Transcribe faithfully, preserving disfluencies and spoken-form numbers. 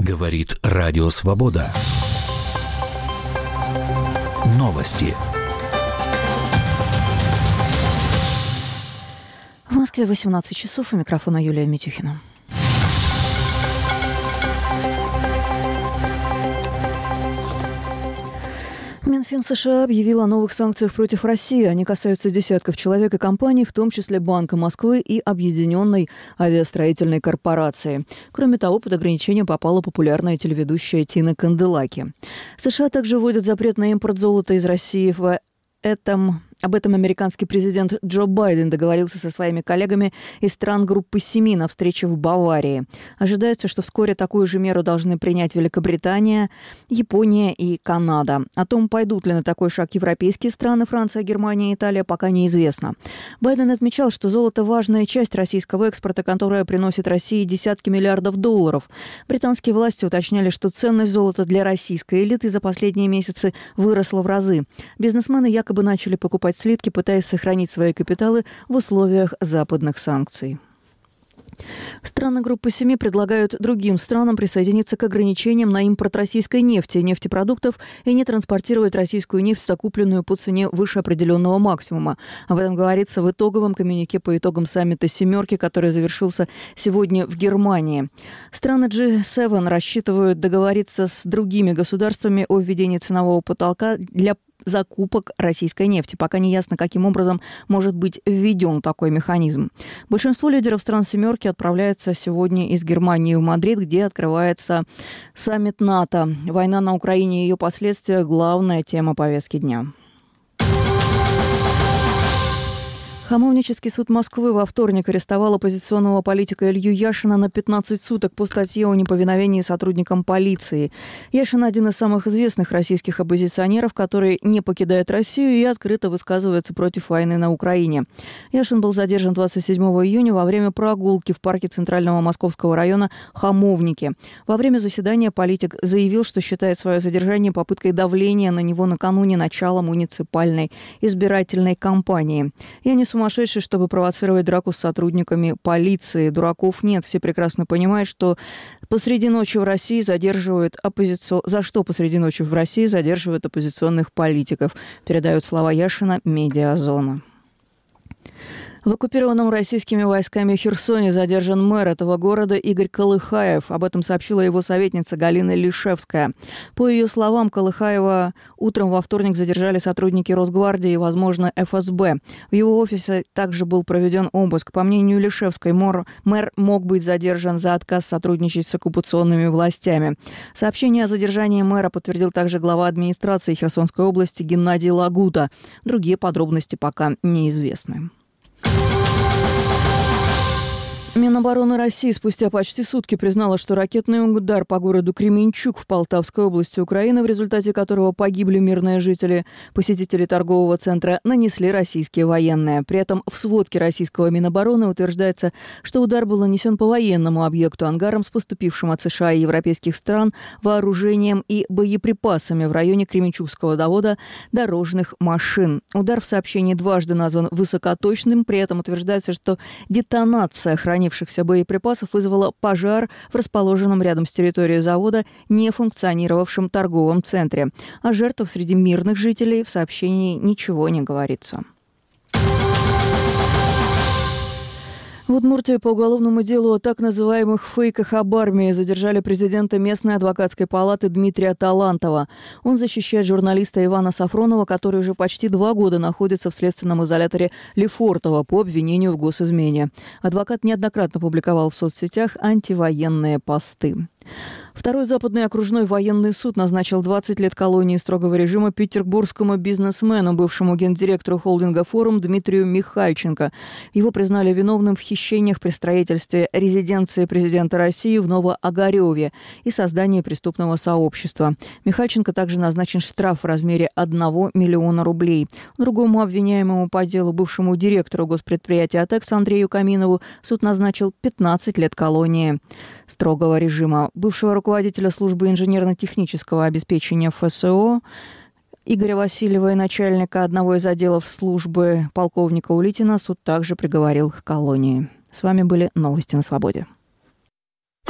Говорит Радио Свобода. Новости. В Москве восемнадцать часов. У микрофона Юлия Митюхина. Минфин США объявил о новых санкциях против России. Они касаются десятков человек и компаний, в том числе Банка Москвы и Объединенной авиастроительной корпорации. Кроме того, под ограничение попала популярная телеведущая Тина Канделаки. США также вводят запрет на импорт золота из России. В этом... Об этом американский президент Джо Байден договорился со своими коллегами из стран группы семи на встрече в Баварии. Ожидается, что вскоре такую же меру должны принять Великобритания, Япония и Канада. О том, пойдут ли на такой шаг европейские страны, Франция, Германия и Италия, пока неизвестно. Байден отмечал, что золото – важная часть российского экспорта, которая приносит России десятки миллиардов долларов. Британские власти уточняли, что ценность золота для российской элиты за последние месяцы выросла в разы. Бизнесмены якобы начали покупать слитки, пытаясь сохранить свои капиталы в условиях западных санкций. Страны группы семи предлагают другим странам присоединиться к ограничениям на импорт российской нефти и нефтепродуктов и не транспортировать российскую нефть, закупленную по цене выше определенного максимума. Об этом говорится в итоговом коммюнике по итогам саммита «семерки», который завершился сегодня в Германии. Страны джи семь рассчитывают договориться с другими государствами о введении ценового потолка для закупок российской нефти. Пока не ясно, каким образом может быть введен такой механизм. Большинство лидеров стран «семерки» отправляются сегодня из Германии в Мадрид, где открывается саммит НАТО. Война на Украине и ее последствия – главная тема повестки дня. Хамовнический суд Москвы во вторник арестовал оппозиционного политика Илью Яшина на пятнадцать суток по статье о неповиновении сотрудникам полиции. Яшин – один из самых известных российских оппозиционеров, который не покидает Россию и открыто высказывается против войны на Украине. Яшин был задержан двадцать седьмого июня во время прогулки в парке Центрального Московского района Хамовники. Во время заседания политик заявил, что считает свое задержание попыткой давления на него накануне начала муниципальной избирательной кампании. «Я не сумасшедший, чтобы провоцировать драку с сотрудниками полиции. Дураков нет. Все прекрасно понимают, что посреди ночи в России задерживают оппозици... за что посреди ночи в России задерживают оппозиционных политиков», передают слова Яшина «Медиазона». В оккупированном российскими войсками Херсоне задержан мэр этого города Игорь Колыхаев. Об этом сообщила его советница Галина Лишевская. По ее словам, Колыхаева утром во вторник задержали сотрудники Росгвардии и, возможно, эф эс бэ. В его офисе также был проведен обыск. По мнению Лишевской, мэр, мэр мог быть задержан за отказ сотрудничать с оккупационными властями. Сообщение о задержании мэра подтвердил также глава администрации Херсонской области Геннадий Лагута. Другие подробности пока неизвестны. Минобороны России спустя почти сутки признала, что ракетный удар по городу Кременчуг в Полтавской области Украины, в результате которого погибли мирные жители, посетители торгового центра, нанесли российские военные. При этом в сводке российского Минобороны утверждается, что удар был нанесен по военному объекту, ангарам с поступившим от США и европейских стран вооружением и боеприпасами в районе Кременчугского завода дорожных машин. Удар в сообщении дважды назван высокоточным, при этом утверждается, что детонация хранит боеприпасов вызвала пожар в расположенном рядом с территорией завода нефункционировавшем торговом центре. О жертвах среди мирных жителей в сообщении ничего не говорится. В Удмуртии по уголовному делу о так называемых фейках об армии задержали президента местной адвокатской палаты Дмитрия Талантова. Он защищает журналиста Ивана Сафронова, который уже почти два года находится в следственном изоляторе Лефортово по обвинению в госизмене. Адвокат неоднократно публиковал в соцсетях антивоенные посты. Второй западный окружной военный суд назначил двадцать лет колонии строгого режима петербургскому бизнесмену, бывшему гендиректору холдинга «Форум» Дмитрию Михальченко. Его признали виновным в хищениях при строительстве резиденции президента России в Новоогареве и создании преступного сообщества. Михальченко также назначен штраф в размере одного миллиона рублей. Другому обвиняемому по делу, бывшему директору госпредприятия «АТЭКС» Андрею Каминову, суд назначил пятнадцать лет колонии строгого режима. Бывшего руководителя службы инженерно-технического обеспечения эф эс о Игоря Васильева и начальника одного из отделов службы полковника Улитина суд также приговорил к колонии. С вами были новости на Свободе.